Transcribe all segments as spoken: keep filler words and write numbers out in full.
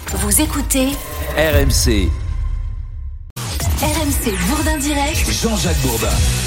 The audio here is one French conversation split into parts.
Vous écoutez R M C. R M C Bourdin Direct. Jean-Jacques Bourdin.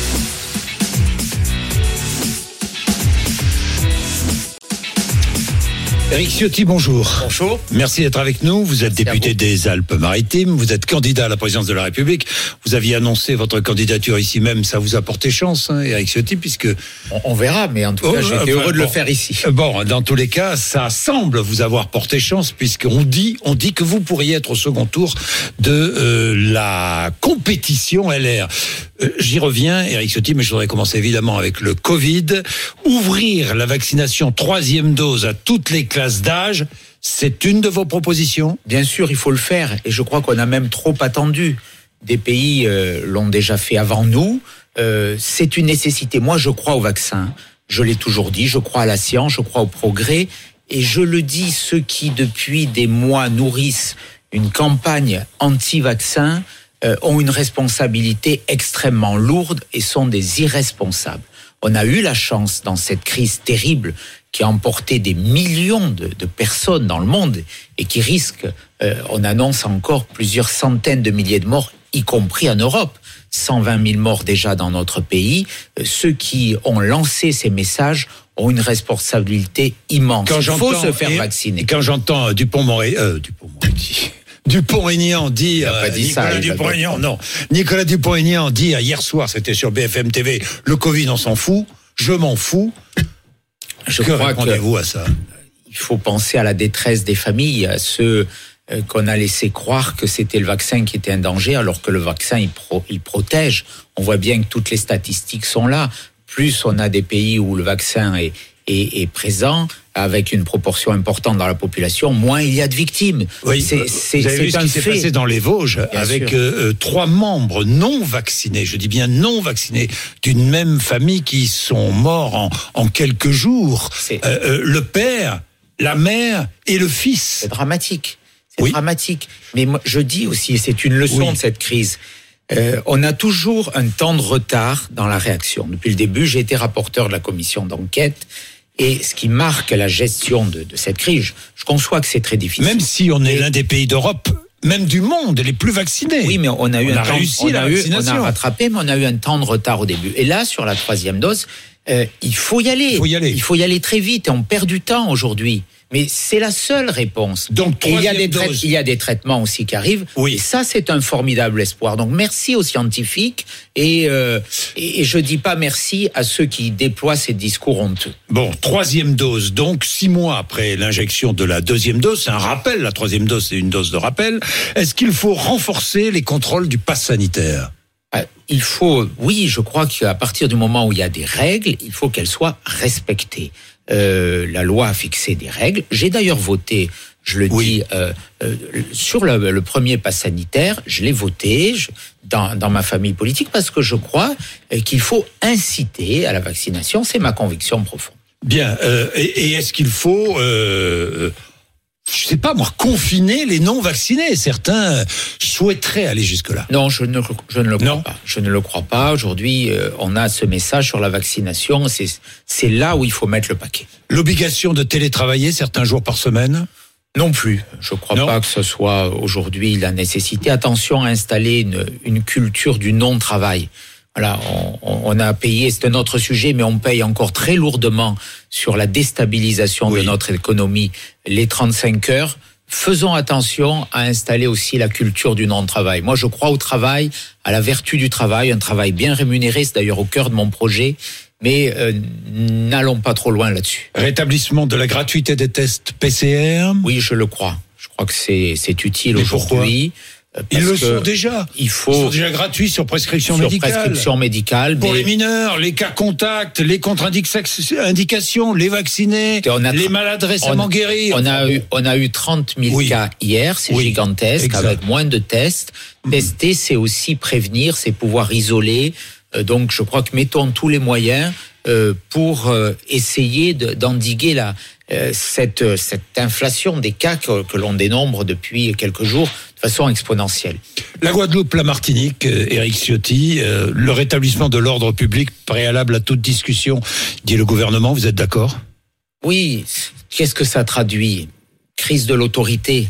Éric Ciotti, bonjour. Bonjour. Merci d'être avec nous. Vous êtes Merci député des Alpes-Maritimes. Vous êtes candidat à la présidence de la République. Vous aviez annoncé votre candidature ici même. Ça vous a porté chance, hein, Éric Ciotti, puisque... On, on verra, mais en tout oh, cas, j'étais enfin, heureux de bon, le faire ici. Bon, dans tous les cas, ça semble vous avoir porté chance, puisqu'on dit, on dit que vous pourriez être au second tour de euh, la compétition L R. Euh, j'y reviens, Éric Ciotti, mais je voudrais commencer évidemment avec le Covid. Ouvrir la vaccination troisième dose à toutes les classes d'âge, c'est une de vos propositions ? Bien sûr, il faut le faire. Et je crois qu'on a même trop attendu. Des pays euh, l'ont déjà fait avant nous. Euh, c'est une nécessité. Moi, je crois au vaccin. Je l'ai toujours dit. Je crois à la science. Je crois au progrès. Et je le dis, ceux qui, depuis des mois, nourrissent une campagne anti-vaccin euh, ont une responsabilité extrêmement lourde et sont des irresponsables. On a eu la chance, dans cette crise terrible, qui a emporté des millions de, de personnes dans le monde et qui risque, euh, on annonce encore plusieurs centaines de milliers de morts, y compris en Europe. cent vingt mille morts déjà dans notre pays. Euh, ceux qui ont lancé ces messages ont une responsabilité immense. Quand Il faut se faire et, vacciner. Et quand j'entends euh, Dupond-Moretti... Euh, Dupond-Moretti... Dupond-Aignan dire, euh, Nicolas ça, Dupond-Aignan, non, Nicolas Dupond-Aignan dire hier soir, c'était sur B F M T V, le Covid on s'en fout, je m'en fous. Je que crois répondez-vous à ça ? Il faut penser à la détresse des familles, à ceux qu'on a laissé croire que c'était le vaccin qui était un danger, alors que le vaccin il, pro, il protège. On voit bien que toutes les statistiques sont là. Plus on a des pays où le vaccin est Est, est présent, avec une proportion importante dans la population, moins il y a de victimes. Oui, c'est, c'est, vous avez c'est vu ce un qui s'est fait. passé dans les Vosges, bien avec euh, trois membres non vaccinés, je dis bien non vaccinés, d'une même famille qui sont morts en, en quelques jours. Euh, euh, le père, la mère et le fils. C'est dramatique. C'est oui. dramatique. Mais moi, je dis aussi, et c'est une leçon oui. de cette crise, Euh, on a toujours un temps de retard dans la réaction. Depuis le début, j'ai été rapporteur de la commission d'enquête. Et ce qui marque la gestion de, de cette crise, je conçois que c'est très difficile. Même si on est et... l'un des pays d'Europe, même du monde, les plus vaccinés. Oui, mais on a eu on un a temps, réussi on la a eu, vaccination. on a rattrapé, mais on a eu un temps de retard au début. Et là, sur la troisième dose, euh, il faut y aller. Il faut y aller. Il faut y aller très vite. Et on perd du temps aujourd'hui. Mais c'est la seule réponse. Donc, et il y a des trai- il y a des traitements aussi qui arrivent. Oui. Et ça, c'est un formidable espoir. Donc, merci aux scientifiques. Et, euh, et, et je dis pas merci à ceux qui déploient ces discours honteux. Bon, troisième dose. Donc, six mois après l'injection de la deuxième dose, c'est un rappel. La troisième dose, c'est une dose de rappel. Est-ce qu'il faut renforcer les contrôles du pass sanitaire ? Il faut, oui, je crois qu'à partir du moment où il y a des règles, il faut qu'elles soient respectées. Euh, la loi a fixé des règles. J'ai d'ailleurs voté, je le oui. dis, euh, euh, sur le, le premier pass sanitaire, je l'ai voté je, dans, dans ma famille politique parce que je crois qu'il faut inciter à la vaccination. C'est ma conviction profonde. Bien. Euh, et, et est-ce qu'il faut... Euh je sais pas moi, confiner les non-vaccinés. Certains souhaiteraient aller jusque-là. Non, je ne, je ne le crois non. pas. Je ne le crois pas. Aujourd'hui, euh, on a ce message sur la vaccination. C'est, c'est là où il faut mettre le paquet. L'obligation de télétravailler certains jours par semaine ? Non plus. Je ne crois non. pas que ce soit aujourd'hui la nécessité. Attention à installer une, une culture du non-travail. Voilà, on, on a payé, c'est un autre sujet, mais on paye encore très lourdement sur la déstabilisation oui. de notre économie les trente-cinq heures. Faisons attention à installer aussi la culture du non-travail. Moi, je crois au travail, à la vertu du travail, un travail bien rémunéré, c'est d'ailleurs au cœur de mon projet, mais euh, n'allons pas trop loin là-dessus. Rétablissement de la gratuité des tests P C R ? Oui, je le crois. Je crois que c'est, c'est utile mais aujourd'hui. Pourquoi ? Ils le sont déjà. Il faut Ils sont déjà gratuits sur prescription sur médicale. prescription médicale. Pour mais... les mineurs, les cas contacts, les contre-indications, les vaccinés, a... les malades récemment on... guéris. On enfin, a bon. eu, on a eu trente mille oui. cas hier, c'est oui. gigantesque, exact. avec moins de tests. Mmh. Tester, c'est aussi prévenir, c'est pouvoir isoler. Euh, donc, je crois que mettons tous les moyens euh, pour euh, essayer de, d'endiguer la, euh, cette, cette inflation des cas que, que l'on dénombre depuis quelques jours de façon exponentielle. La Guadeloupe, la Martinique, euh, Éric Ciotti, euh, le rétablissement de l'ordre public préalable à toute discussion, dit le gouvernement, vous êtes d'accord ? Oui, qu'est-ce que ça traduit ? Crise de l'autorité.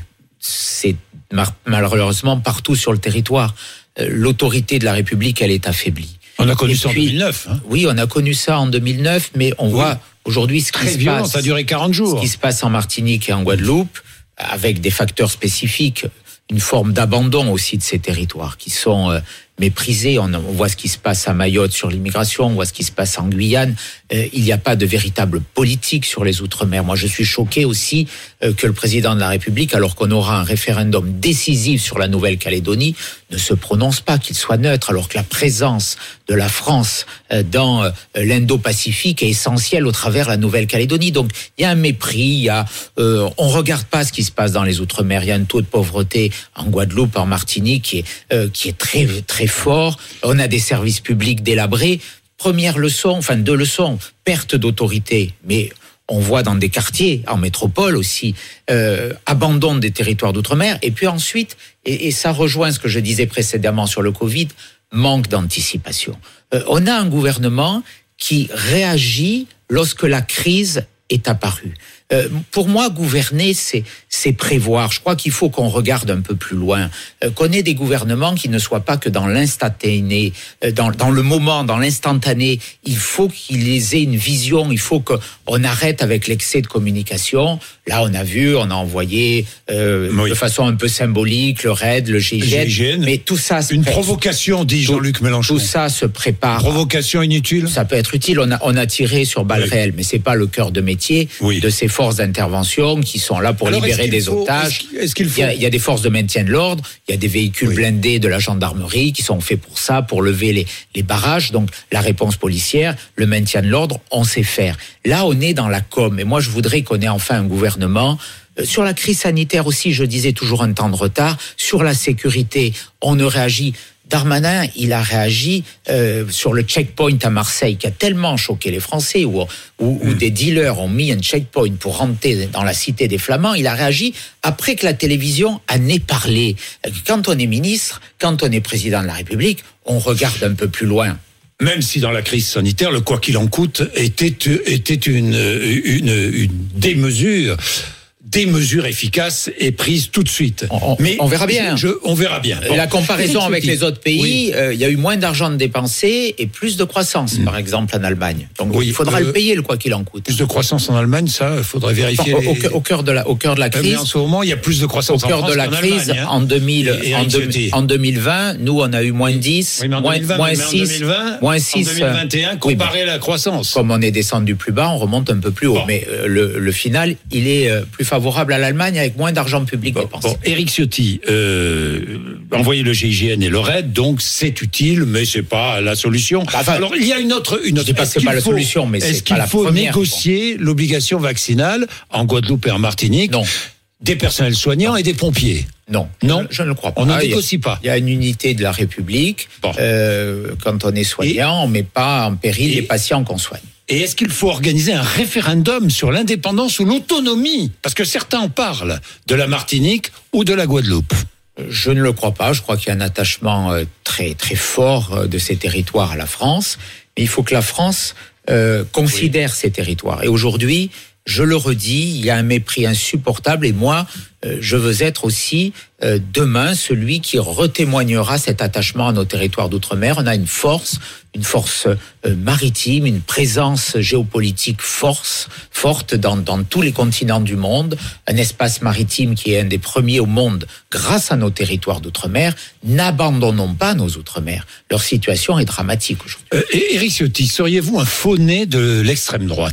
c'est malheureusement partout sur le territoire. L'autorité de la République, elle est affaiblie. On a connu Et ça puis, en deux mille neuf. Hein. Oui, on a connu ça en deux mille neuf, mais on oui. voit aujourd'hui ce qui Très se violent, passe. Ça a duré quarante jours. Ce qui se passe en Martinique et en Guadeloupe, avec des facteurs spécifiques, une forme d'abandon aussi de ces territoires qui sont euh, méprisés. On, on voit ce qui se passe à Mayotte sur l'immigration, on voit ce qui se passe en Guyane. Euh, il n'y a pas de véritable politique sur les Outre-mer. Moi, je suis choqué aussi euh, que le président de la République, alors qu'on aura un référendum décisif sur la Nouvelle-Calédonie, ne se prononce pas, qu'il soit neutre, alors que la présence de la France euh, dans euh, l'Indo-Pacifique est essentielle au travers de la Nouvelle-Calédonie. Donc, il y a un mépris, il y a, euh, on regarde pas ce qui se passe dans les Outre-mer. Il y a un taux de pauvreté en Guadeloupe, en Martinique, qui est, euh, qui est très, très fort. On a des services publics délabrés. Première leçon, enfin deux leçons, perte d'autorité, mais on voit dans des quartiers, en métropole aussi, euh, abandon des territoires d'outre-mer. Et puis ensuite, et, et ça rejoint ce que je disais précédemment sur le Covid, manque d'anticipation. Euh, on a un gouvernement qui réagit lorsque la crise est apparue. Euh, pour moi, gouverner, c'est, c'est prévoir. Je crois qu'il faut qu'on regarde un peu plus loin, euh, qu'on ait des gouvernements qui ne soient pas que dans l'instantané, euh, dans, dans le moment, dans l'instantané. Il faut qu'ils aient une vision, il faut qu'on arrête avec l'excès de communication. Là, on a vu, on a envoyé euh, oui. de façon un peu symbolique le R A I D, le G I G N, G I G N. Mais tout ça... Une pré- provocation, dit Jean-Luc Mélenchon. Tout ça se prépare. Une provocation inutile. Ça peut être utile. On a, on a tiré sur balles oui. réelles, mais c'est pas le cœur de métier oui. de ces forces d'intervention qui sont là pour Alors, libérer des faut, otages. Est-ce qu'il, est-ce qu'il faut... il, y a, il y a des forces de maintien de l'ordre, il y a des véhicules oui. blindés de la gendarmerie qui sont faits pour ça, pour lever les, les barrages. Donc la réponse policière, le maintien de l'ordre, on sait faire. Là, on est dans la com. Et moi, je voudrais qu'on ait enfin un gouvernement. Sur la crise sanitaire aussi, je disais toujours un temps de retard. Sur la sécurité, on ne réagit. Darmanin, il a réagi euh, sur le checkpoint à Marseille, qui a tellement choqué les Français, où, où, où mmh. des dealers ont mis un checkpoint pour rentrer dans la cité des Flamands. Il a réagi après que la télévision en ait parlé. Quand on est ministre, quand on est président de la République, on regarde un peu plus loin. Même si dans la crise sanitaire, le quoi qu'il en coûte était, était une, une, une démesure. Des mesures efficaces et prises tout de suite. On, Mais on verra bien. Je, on verra bien. Bon. La comparaison avec les autres pays, oui. euh, il y a eu moins d'argent dépensé et plus de croissance, mmh. par exemple en Allemagne. Donc oui, il faudra euh, le payer, le quoi qu'il en coûte. Plus de croissance en Allemagne, ça, il faudrait vérifier. Au, les... au, au, cœur de la, au cœur de la crise. Mais en ce moment, il y a plus de croissance au cœur en France de la qu'en crise, Allemagne, hein. en, deux mille, en, deux, en deux mille vingt, nous, on a eu moins dix, oui, moins, vingt, moins six, moins six. En deux mille vingt et un, comparé oui, à la croissance. Comme on est descendu plus bas, on remonte un peu plus haut. Bon. Mais euh, le, le final, il est euh, plus favorable à l'Allemagne avec moins d'argent public bon, dépensé. Bon, Éric Ciotti, euh, envoyer le G I G N et le R A I D, donc c'est utile, mais c'est pas la solution. Enfin, alors il y a une autre, une autre. Je dis pas que c'est pas la faut, solution, mais est-ce c'est qu'il pas la faut première, négocier bon. l'obligation vaccinale en Guadeloupe et en Martinique? Non. Des personnels soignants non. et des pompiers. Non, non, je, je ne le crois pas. On ne négocie pas. Il y a une unité de la République. Bon. Euh, quand on est soignant, et, on ne met pas en péril et, les patients qu'on soigne. Et est-ce qu'il faut organiser un référendum sur l'indépendance ou l'autonomie? Parce que certains en parlent, de la Martinique ou de la Guadeloupe. Je ne le crois pas. Je crois qu'il y a un attachement très, très fort de ces territoires à la France. Mais il faut que la France euh, considère oui. ces territoires. Et aujourd'hui, je le redis, il y a un mépris insupportable et moi, euh, je veux être aussi euh, demain celui qui retémoignera cet attachement à nos territoires d'outre-mer. On a une force, une force euh, maritime, une présence géopolitique force, forte dans, dans tous les continents du monde, un espace maritime qui est un des premiers au monde grâce à nos territoires d'outre-mer. N'abandonnons pas nos outre-mer. Leur situation est dramatique aujourd'hui. Euh, Éric Ciotti, seriez-vous un faux-né de l'extrême droite ?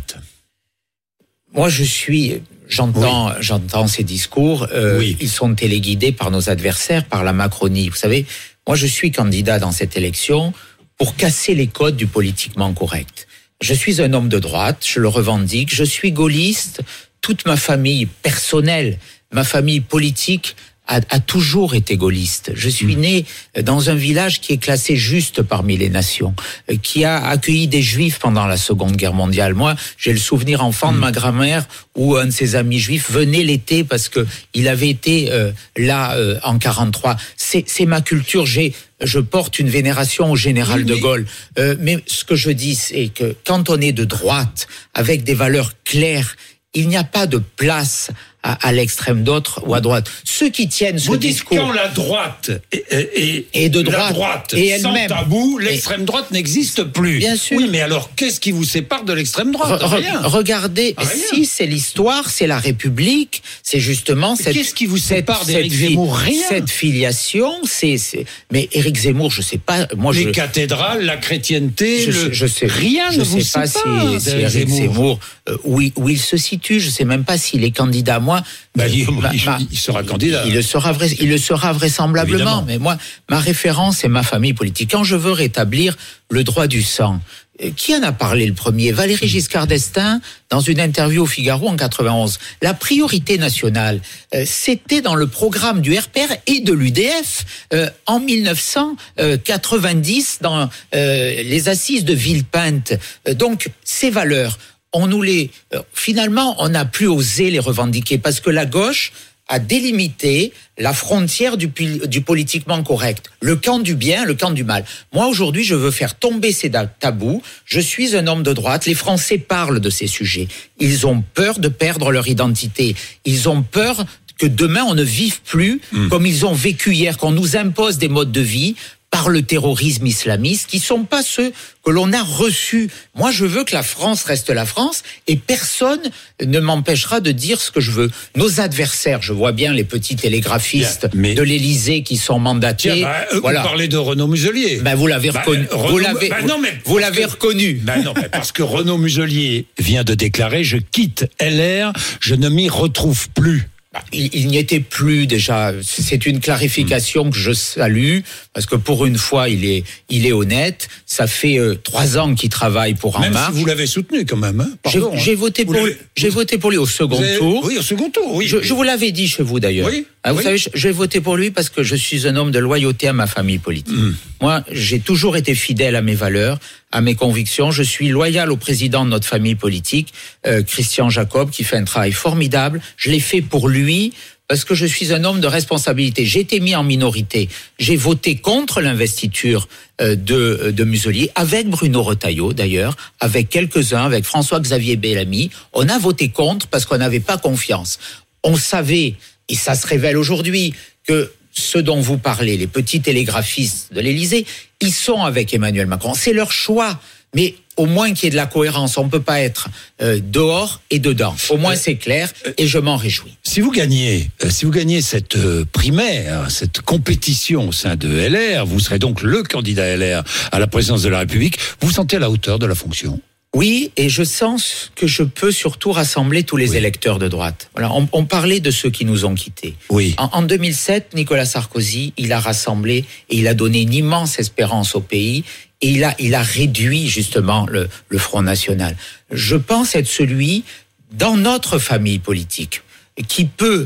Moi, je suis, j'entends, oui. j'entends ces discours. Euh, oui. Ils sont téléguidés par nos adversaires, par la Macronie. Vous savez, moi, je suis candidat dans cette élection pour casser les codes du politiquement correct. Je suis un homme de droite, je le revendique. Je suis gaulliste. Toute ma famille personnelle, ma famille politique a, a toujours été gaulliste. Je suis mmh. né dans un village qui est classé juste parmi les nations, qui a accueilli des juifs pendant la Seconde Guerre mondiale. Moi, j'ai le souvenir enfant mmh. de ma grand-mère où un de ses amis juifs venait l'été parce que il avait été euh, là euh, en quarante-trois. C'est, c'est ma culture. J'ai, je porte une vénération au général oui, de Gaulle. Euh, mais ce que je dis, c'est que quand on est de droite, avec des valeurs claires, il n'y a pas de place à, à l'extrême d'autre ou à droite. Ceux qui tiennent ce Vous dites discours... quand la droite et, et, Et de droite, la droite et sans elle-même. tabou, l'extrême droite n'existe plus. Bien sûr. Oui, mais alors qu'est-ce qui vous sépare de l'extrême droite? Re- Rien. Regardez, Rien. si c'est l'histoire, c'est la République, c'est justement cette... Qu'est-ce qui vous sépare cette- d'Éric cette fi- Zemmour? Rien. Cette filiation, c'est... c'est- Mais Éric Zemmour, je sais pas... Moi, Les je... cathédrales, la chrétienté, Je, le... je sais rien je ne vous sais pas sépare si, si d'Éric Éric Zemmour. Zemmour, euh, où, il, où il se situe. Je sais même pas s'il est candidat. Moi, Bah, il, ma- il- ma- il sera candidat. il le sera, vrai- il le sera vraisemblablement. Évidemment. Mais moi, ma référence, c'est ma famille politique. Quand je veux rétablir le droit du sang, euh, qui en a parlé le premier? Valéry Giscard d'Estaing, dans une interview au Figaro en quatre-vingt-onze. La priorité nationale, euh, c'était dans le programme du R P R et de l'U D F euh, en mille neuf cent quatre-vingt-dix, dans euh, les assises de Villepinte. Euh, donc, ces valeurs, on nous les... euh, finalement, on n'a plus osé les revendiquer parce que la gauche a délimité la frontière du, pil- du politiquement correct, le camp du bien, le camp du mal. Moi, aujourd'hui, je veux faire tomber ces da- tabous. Je suis un homme de droite. Les Français parlent de ces sujets. Ils ont peur de perdre leur identité. Ils ont peur que demain, on ne vive plus mmh. comme ils ont vécu hier, qu'on nous impose des modes de vie par le terrorisme islamiste, qui sont pas ceux que l'on a reçus. Moi, je veux que la France reste la France, et personne ne m'empêchera de dire ce que je veux. Nos adversaires, je vois bien les petits télégraphistes yeah, mais... de l'Élysée qui sont mandatés. Tiens, bah, euh, voilà. Vous parlez de Renaud Muselier. Ben, vous l'avez bah, reconnu. Renaud... Vous l'avez, bah, non, mais vous l'avez que... reconnu. Bah, non, mais parce que Renaud Muselier vient de déclarer « Je quitte L R, je ne m'y retrouve plus ». Il, il n'y était plus déjà. C'est une clarification mmh. que je salue parce que pour une fois, il est, il est honnête. Ça fait euh, trois ans qu'il travaille pour En Marche. Marche. Même si vous l'avez soutenu quand même. Hein Pardon, j'ai, j'ai voté pour. J'ai voté pour lui au second avez... tour. Oui, au second tour. Oui. Je, je vous l'avais dit chez vous d'ailleurs. Oui. Ah, vous oui. savez, j'ai voté pour lui parce que je suis un homme de loyauté à ma famille politique. Mmh. Moi, j'ai toujours été fidèle à mes valeurs, à mes convictions. Je suis loyal au président de notre famille politique, euh, Christian Jacob, qui fait un travail formidable. Je l'ai fait pour lui. Parce que je suis un homme de responsabilité. J'ai été mis en minorité. J'ai voté contre l'investiture de, de Muselier, avec Bruno Retailleau d'ailleurs, avec quelques-uns, avec François-Xavier Bellamy. On a voté contre parce qu'on n'avait pas confiance. On savait, et ça se révèle aujourd'hui, que ceux dont vous parlez, les petits télégraphistes de l'Élysée, ils sont avec Emmanuel Macron. C'est leur choix. Mais au moins qu'il y ait de la cohérence, on ne peut pas être euh, dehors et dedans. Au moins c'est clair et je m'en réjouis. Si vous gagnez, euh, si vous gagnez cette euh, primaire, cette compétition au sein de L R, vous serez donc le candidat L R à la présidence de la République. Vous vous sentez à la hauteur de la fonction ? Oui, et je sens que je peux surtout rassembler tous les oui. électeurs de droite. Voilà, on, on parlait de ceux qui nous ont quittés. Oui. En, en deux mille sept, Nicolas Sarkozy, il a rassemblé et il a donné une immense espérance au pays. Et il a, il a réduit justement le, le Front National. Je pense être celui, dans notre famille politique, qui peut...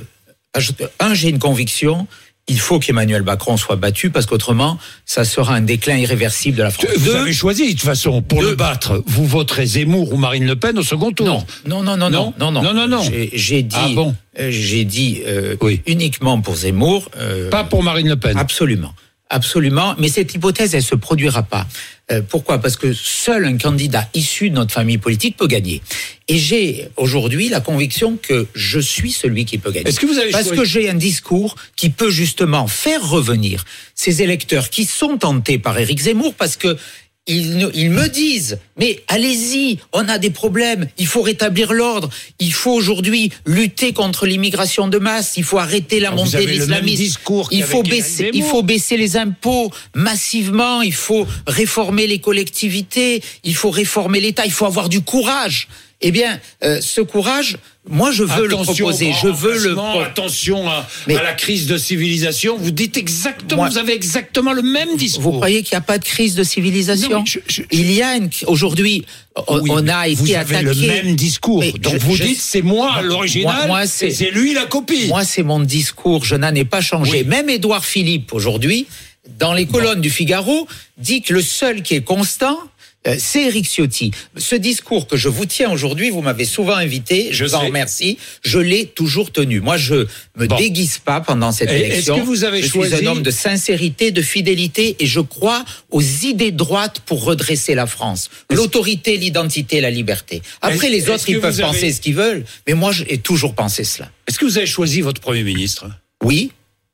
Un, j'ai une conviction, il faut qu'Emmanuel Macron soit battu, parce qu'autrement, ça sera un déclin irréversible de la France. Vous Deux, avez choisi, de toute façon, pour deux, le battre, vous voterez Zemmour ou Marine Le Pen au second tour. Non, non, non, non, non, non, non, non, non, non. J'ai, j'ai dit, ah bon euh, j'ai dit euh, oui. uniquement pour Zemmour. Euh, Pas pour Marine Le Pen. Absolument. Absolument, mais cette hypothèse, elle se produira pas. Euh, pourquoi ? Parce que seul un candidat issu de notre famille politique peut gagner. Et j'ai aujourd'hui la conviction que je suis celui qui peut gagner. Est-ce que vous avez Parce choisi... que j'ai un discours qui peut justement faire revenir ces électeurs qui sont tentés par Éric Zemmour, parce que Ils, ils me disent, mais allez-y, on a des problèmes, il faut rétablir l'ordre, il faut aujourd'hui lutter contre l'immigration de masse, il faut arrêter la Alors montée de l'islamisme, il faut baisser, il faut baisser les impôts massivement, il faut réformer les collectivités, il faut réformer l'État, il faut avoir du courage. Eh bien, euh, ce courage, moi, je veux attention le proposer. Je veux le. Attention à, Mais, à la crise de civilisation. Vous dites exactement, moi, vous avez exactement le même discours. Vous croyez qu'il n'y a pas de crise de civilisation ? Non, je, je, je, Il y a une. Aujourd'hui, on, oui, on a été vous attaqué. Vous avez le même discours. Mais Donc je, vous je, dites, c'est moi l'original, moi, moi, c'est, c'est lui la copie. Moi, c'est mon discours. Je n'en ai pas changé. Oui. Même Édouard Philippe, aujourd'hui, dans les colonnes bon. du Figaro, dit que le seul qui est constant, Euh, c'est Éric Ciotti. Ce discours que je vous tiens aujourd'hui, vous m'avez souvent invité, je, je vous en remercie, je l'ai toujours tenu. Moi, je me bon. déguise pas pendant cette et, élection. Est-ce que vous avez je choisi... suis un homme de sincérité, de fidélité, et je crois aux idées droites pour redresser la France. Est-ce... L'autorité, l'identité, la liberté. Après, est-ce... les autres, ils peuvent avez... penser ce qu'ils veulent, mais moi, j'ai toujours pensé cela. Est-ce que vous avez choisi votre Premier ministre ? Oui.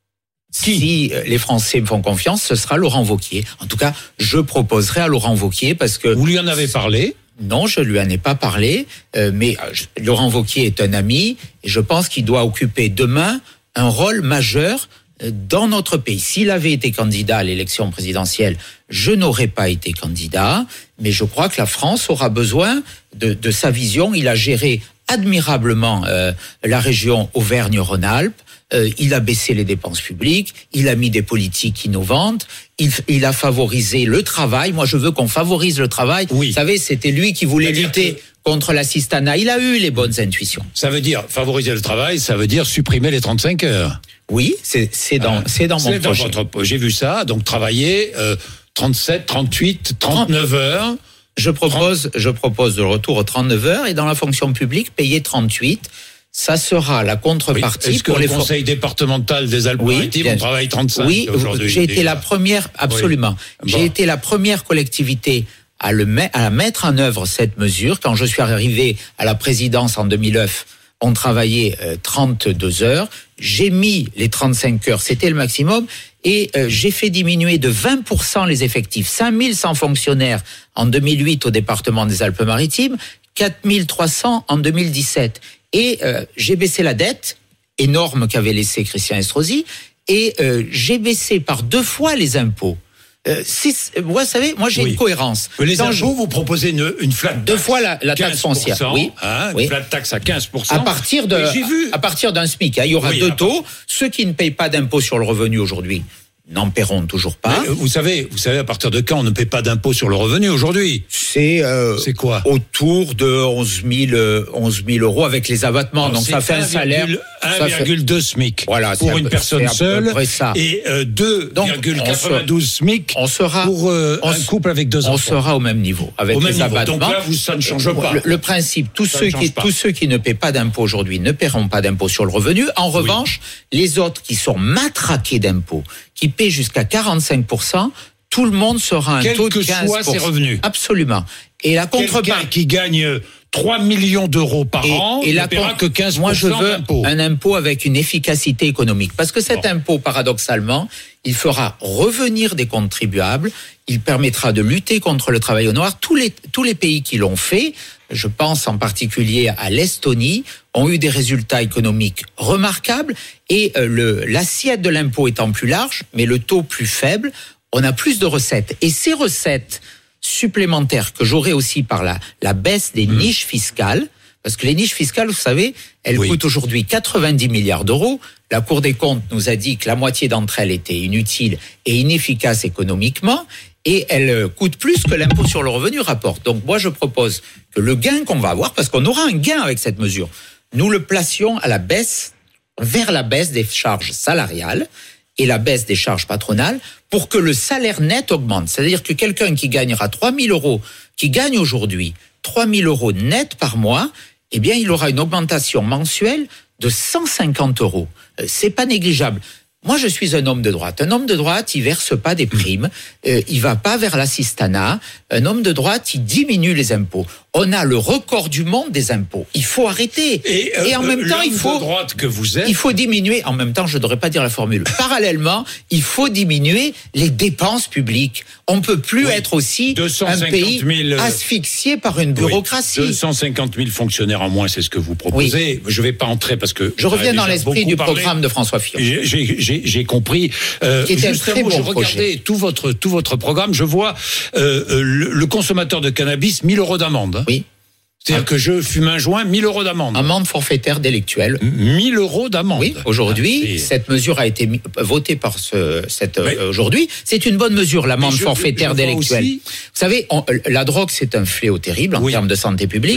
Qui? Si les Français me font confiance, ce sera Laurent Wauquiez. En tout cas, je proposerai à Laurent Wauquiez parce que... Vous lui en avez parlé ? Non, je lui en ai pas parlé, euh, mais euh, Laurent Wauquiez est un ami et je pense qu'il doit occuper demain un rôle majeur euh, dans notre pays. S'il avait été candidat à l'élection présidentielle, je n'aurais pas été candidat, mais je crois que la France aura besoin de, de sa vision. Il a géré admirablement euh, la région Auvergne-Rhône-Alpes. Euh, il a baissé les dépenses publiques, il a mis des politiques innovantes, il, il a favorisé le travail. Moi, je veux qu'on favorise le travail. Oui. Vous savez, c'était lui qui voulait lutter que... contre l'assistanat. Il a eu les bonnes intuitions. Ça veut dire favoriser le travail, ça veut dire supprimer les trente-cinq heures. Oui, c'est, c'est dans, ah, c'est dans mon c'est projet. Dans votre, j'ai vu ça, donc travailler euh, trente-sept, trente-huit, trente-neuf heures. Je propose, trente... je propose le retour aux trente-neuf heures et dans la fonction publique, payer trente-huit. Ça sera la contrepartie oui. Est-ce pour que les le conseil for... départemental des Alpes-Maritimes, oui, on travaille trente-cinq oui, aujourd'hui. J'ai été la première, absolument. Oui. Bon. J'ai été la première collectivité à le met, à mettre en œuvre cette mesure. Quand je suis arrivé à la présidence en deux mille neuf, on travaillait euh, trente-deux heures. J'ai mis les trente-cinq heures, c'était le maximum. Et euh, j'ai fait diminuer de vingt pour cent les effectifs. cinq mille cent fonctionnaires en deux mille huit au département des Alpes-Maritimes, quatre mille trois cents en deux mille dix-sept. Et euh, j'ai baissé la dette énorme qu'avait laissé Christian Estrosi et euh, j'ai baissé par deux fois les impôts. Euh, six, vous savez, moi j'ai oui. une cohérence. Les Quand impôts, je... vous proposez une, une flat tax. Deux fois la, la taxe foncière. Oui. Hein, oui. Une flat tax à quinze pour cent. À partir de, j'ai vu. à partir d'un SMIC. Hein, il y aura oui, deux taux. Ceux qui ne payent pas d'impôt sur le revenu aujourd'hui n'en paieront toujours pas. Mais, vous savez, vous savez à partir de quand on ne paie pas d'impôt sur le revenu aujourd'hui ? C'est euh, c'est quoi ? Autour de onze mille euros avec les abattements. Alors, donc ça fait un salaire un virgule deux SMIC voilà, pour une peu, personne seule ça. et euh, deux virgule quatre-vingt-douze SMIC on sera, pour euh, on un couple avec deux enfants. On sera au même niveau avec au les même abattements. Niveau. Donc là, vous, ça ne change pas. Le, le principe, tous ceux qui tous ceux qui ne paient pas d'impôt aujourd'hui ne paieront pas d'impôt sur le revenu. En revanche, oui. les autres qui sont matraqués d'impôts, qui paient jusqu'à quarante-cinq pour cent, tout le monde sera un Quel taux de quinze pour cent. Quels que soient ses revenus. Absolument. Et la contrepartie. Quelqu'un qui gagne trois millions d'euros par et, an et ne la paiera que quinze pour cent Moi, je veux d'impôt. Un impôt avec une efficacité économique. Parce que cet bon. impôt, paradoxalement, il fera revenir des contribuables, il permettra de lutter contre le travail au noir. Tous les, tous les pays qui l'ont fait, je pense en particulier à l'Estonie, ont eu des résultats économiques remarquables. Et euh, le, l'assiette de l'impôt étant plus large, mais le taux plus faible, on a plus de recettes. Et ces recettes supplémentaires que j'aurai aussi par la, la baisse des mmh. niches fiscales, parce que les niches fiscales, vous savez, elles oui. coûtent aujourd'hui quatre-vingt-dix milliards d'euros. La Cour des comptes nous a dit que la moitié d'entre elles étaient inutiles et inefficaces économiquement, et elles coûtent plus que l'impôt sur le revenu rapporte. Donc moi, je propose que le gain qu'on va avoir, parce qu'on aura un gain avec cette mesure, nous le placions à la baisse, vers la baisse des charges salariales et la baisse des charges patronales pour que le salaire net augmente. C'est-à-dire que quelqu'un qui gagnera trois mille euros, qui gagne aujourd'hui trois mille euros net par mois, eh bien, il aura une augmentation mensuelle de cent cinquante euros. C'est pas négligeable. Moi, je suis un homme de droite. Un homme de droite, il verse pas des primes, euh, il va pas vers l'assistanat. Un homme de droite, il diminue les impôts. On a le record du monde des impôts. Il faut arrêter. Et, euh, Et en même temps, il faut de droite que vous êtes, il faut diminuer. En même temps, je ne devrais pas dire la formule. Parallèlement, il faut diminuer les dépenses publiques. On peut plus oui. être aussi un pays asphyxié par une bureaucratie. Oui. deux cent cinquante mille fonctionnaires en moins, c'est ce que vous proposez. Oui. Je vais pas entrer parce que je reviens dans l'esprit du parlé. programme de François Fillon. J'ai, j'ai, j'ai, j'ai compris. Euh, Qui était un très bon je projet. regardais tout votre tout votre programme. Je vois euh, le, le consommateur de cannabis mille euros d'amende. Oui. C'est-à-dire ah. que je fume un joint, mille euros d'amende. Amende forfaitaire délictuelle. mille euros d'amende. Oui, aujourd'hui, ah, cette mesure a été votée par ce, cette, oui. euh, aujourd'hui. C'est une bonne mesure, l'amende je, forfaitaire je délictuelle. Aussi... Vous savez, on, la drogue, c'est un fléau terrible en oui. termes de santé publique. Oui.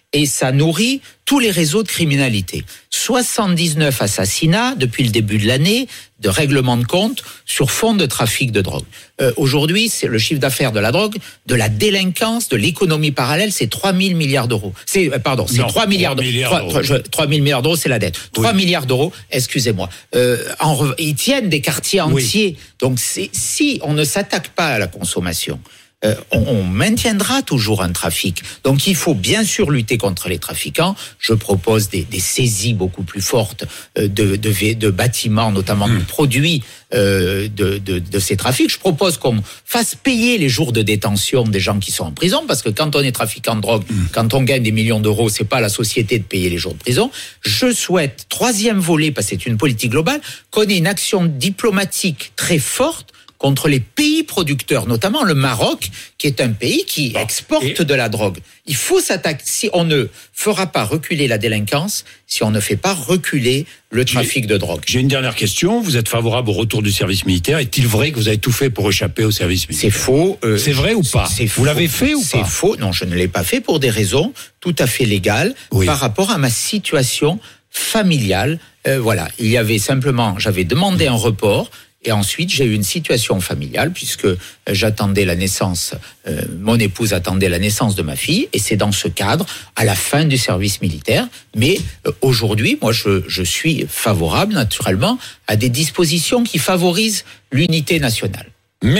et ça nourrit tous les réseaux de criminalité. soixante-dix-neuf assassinats depuis le début de l'année, de règlement de compte sur fond de trafic de drogue. Euh, aujourd'hui, c'est le chiffre d'affaires de la drogue, de la délinquance, de l'économie parallèle, c'est trois mille milliards d'euros. C'est euh, pardon, c'est non, trois milliards d'euros. trois mille milliards d'euros, c'est la dette. Oui. trois milliards d'euros, excusez-moi. Euh, en, ils tiennent des quartiers entiers. Oui. Donc c'est, si on ne s'attaque pas à la consommation, Euh, on, on maintiendra toujours un trafic. Donc il faut bien sûr lutter contre les trafiquants. Je propose des, des saisies beaucoup plus fortes euh, de, de, de bâtiments, notamment mmh. de produits euh, de, de, de ces trafics. Je propose qu'on fasse payer les jours de détention des gens qui sont en prison, parce que quand on est trafiquant de drogue, mmh. quand on gagne des millions d'euros, c'est pas à la société de payer les jours de prison. Je souhaite, troisième volet, parce que c'est une politique globale, qu'on ait une action diplomatique très forte contre les pays producteurs, notamment le Maroc, qui est un pays qui bon, exporte et... de la drogue. Il faut s'attaquer. Si on ne fera pas reculer la délinquance, si on ne fait pas reculer le trafic j'ai, de drogue. J'ai une dernière question. Vous êtes favorable au retour du service militaire. Est-il vrai que vous avez tout fait pour échapper au service militaire ? C'est faux. Euh, c'est vrai ou pas ? c'est Vous l'avez fait ou c'est pas ? C'est faux. Non, je ne l'ai pas fait pour des raisons tout à fait légales oui. par rapport à ma situation familiale. Euh, voilà. Il y avait simplement, j'avais demandé un report. Et ensuite, j'ai eu une situation familiale puisque j'attendais la naissance, euh, mon épouse attendait la naissance de ma fille, et c'est dans ce cadre, à la fin du service militaire. Mais euh, aujourd'hui, moi, je, je suis favorable, naturellement, à des dispositions qui favorisent l'unité nationale.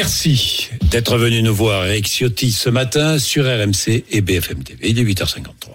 Merci d'être venu nous voir, Éric Ciotti, ce matin sur R M C et B F M T V. Il est huit heures cinquante-trois.